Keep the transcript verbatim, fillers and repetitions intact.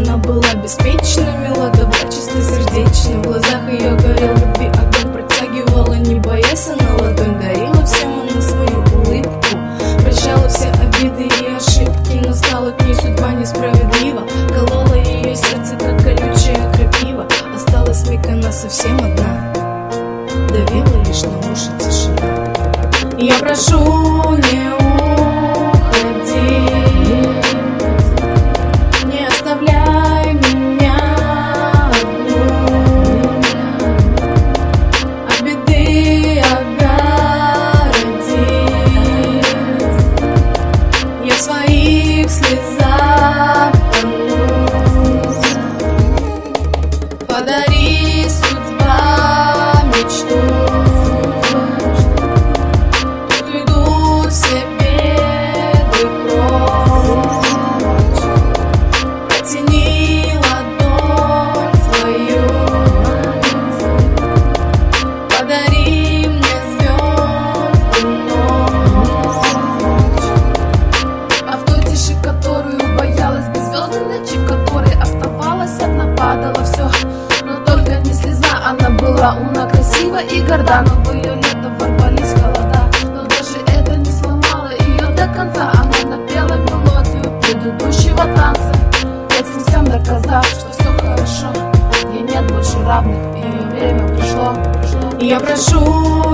Она была беспечна, мила, добра, чистосердечна. В глазах ее горел любви огонь, протягивала, не боясь, она ладонь дарила всем она свою улыбку. Прощала все обиды и ошибки, но стала к ней судьба несправедлива. Колола ее сердце, как колючая крапива. Осталась вмиг она совсем одна, давила лишь на уши тишина. Я прошу, не уходи, не оставляй меня одну, от беды огороди. Я в своих слезах тону. Подари, судьба, мечту. Падало все, но только не слеза. Она была умна, красива и горда, но в ее лето ворвались холода. Но даже это не сломало ее до конца. Она напела мелодию предыдущего танца, этим всем доказав, что все хорошо. Ей нет больше равных, ее время пришло, пришло. Я прошу,